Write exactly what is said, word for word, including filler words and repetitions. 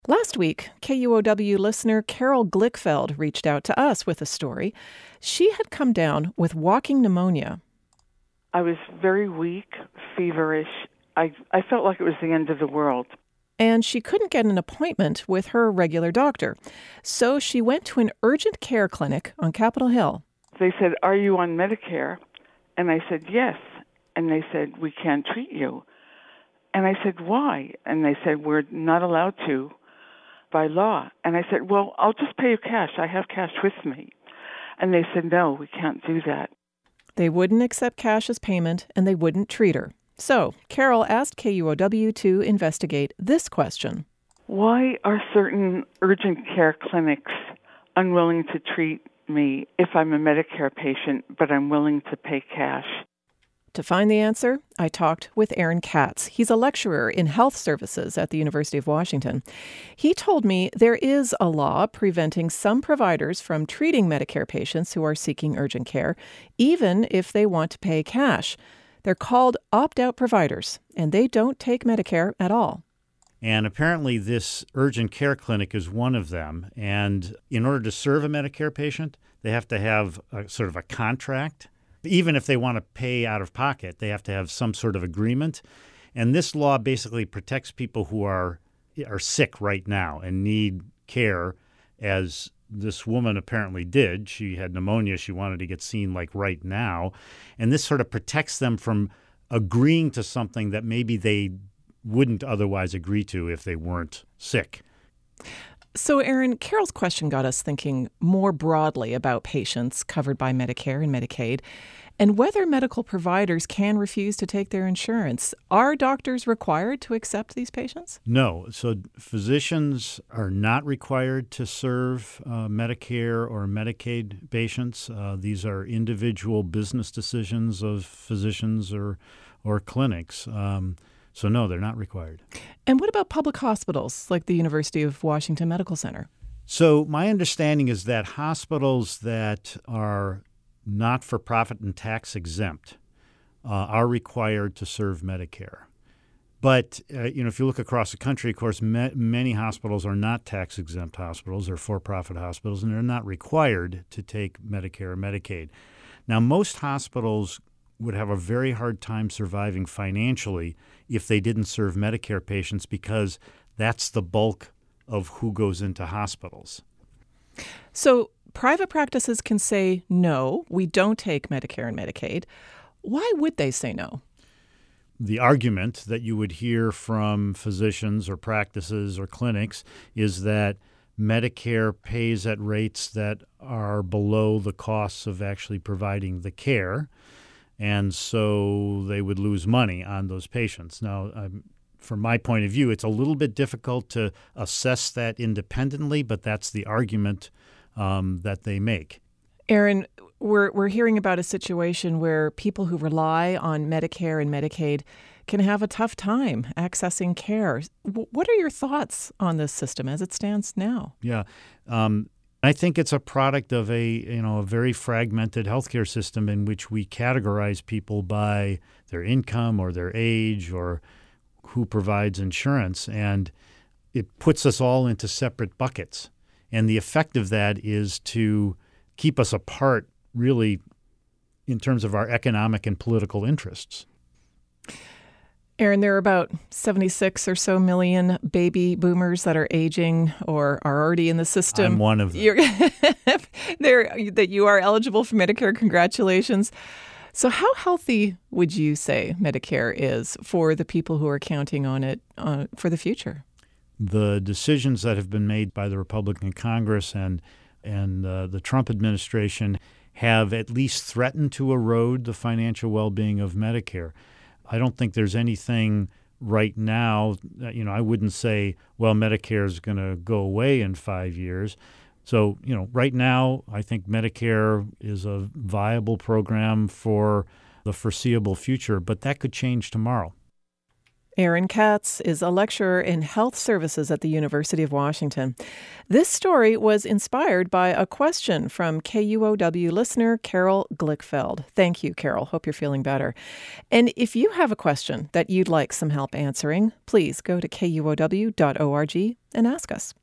Last week, K U O W listener Carol Glickfeld reached out to us with a story. She had come down with walking pneumonia. I was very weak, feverish. I, I felt like it was the end of the world. And she couldn't get an appointment with her regular doctor. So she went to an urgent care clinic on Capitol Hill. They said, "Are you on Medicare?" And I said, "Yes." And they said, "We can't treat you." And I said, "Why?" And they said, "We're not allowed to by law." And I said, "Well, I'll just pay you cash. I have cash with me." And they said, "No, we can't do that." They wouldn't accept cash as payment, and they wouldn't treat her. So Carol asked K U O W to investigate this question. Why are certain urgent care clinics unwilling to treat me if I'm a Medicare patient, but I'm willing to pay cash? To find the answer, I talked with Aaron Katz. He's a lecturer in health services at the University of Washington. He told me there is a law preventing some providers from treating Medicare patients who are seeking urgent care, even if they want to pay cash. They're called opt-out providers, and they don't take Medicare at all. And apparently this urgent care clinic is one of them. And in order to serve a Medicare patient, they have to have a, sort of a contract. Even if they want to pay out of pocket, they have to have some sort of agreement. And this law basically protects people who are are sick right now and need care, as this woman apparently did. She had pneumonia. She wanted to get seen like right now. And this sort of protects them from agreeing to something that maybe they wouldn't otherwise agree to if they weren't sick. So, Aaron, Carol's question got us thinking more broadly about patients covered by Medicare and Medicaid and whether medical providers can refuse to take their insurance. Are doctors required to accept these patients? No. So physicians are not required to serve uh, Medicare or Medicaid patients. Uh, these are individual business decisions of physicians or, or clinics. Um So, no, they're not required. And what about public hospitals like the University of Washington Medical Center? So my understanding is that hospitals that are not-for-profit and tax-exempt uh, are required to serve Medicare. But, uh, you know, if you look across the country, of course, ma- many hospitals are not tax-exempt hospitals or for-profit hospitals, and they're not required to take Medicare or Medicaid. Now, most hospitals would have a very hard time surviving financially if they didn't serve Medicare patients, because that's the bulk of who goes into hospitals. So private practices can say, no, we don't take Medicare and Medicaid. Why would they say no? The argument that you would hear from physicians or practices or clinics is that Medicare pays at rates that are below the costs of actually providing the care. And so they would lose money on those patients. Now, um, from my point of view, it's a little bit difficult to assess that independently, but that's the argument um, that they make. Aaron, we're we're hearing about a situation where people who rely on Medicare and Medicaid can have a tough time accessing care. W- what are your thoughts on this system as it stands now? Yeah. Um, I think it's a product of a, you know, a very fragmented healthcare system in which we categorize people by their income or their age or who provides insurance, and it puts us all into separate buckets. And the effect of that is to keep us apart, really, in terms of our economic and political interests. Aaron, there are about seventy-six or so million baby boomers that are aging or are already in the system. I'm one of them. You're that you are eligible for Medicare. Congratulations. So how healthy would you say Medicare is for the people who are counting on it uh, for the future? The decisions that have been made by the Republican Congress and, and uh, the Trump administration have at least threatened to erode the financial well-being of Medicare. I don't think there's anything right now, you know, I wouldn't say, well, Medicare is going to go away in five years. So, you know, right now, I think Medicare is a viable program for the foreseeable future, but that could change tomorrow. Aaron Katz is a lecturer in health services at the University of Washington. This story was inspired by a question from K U O W listener Carol Glickfeld. Thank you, Carol. Hope you're feeling better. And if you have a question that you'd like some help answering, please go to K U O W dot org and ask us.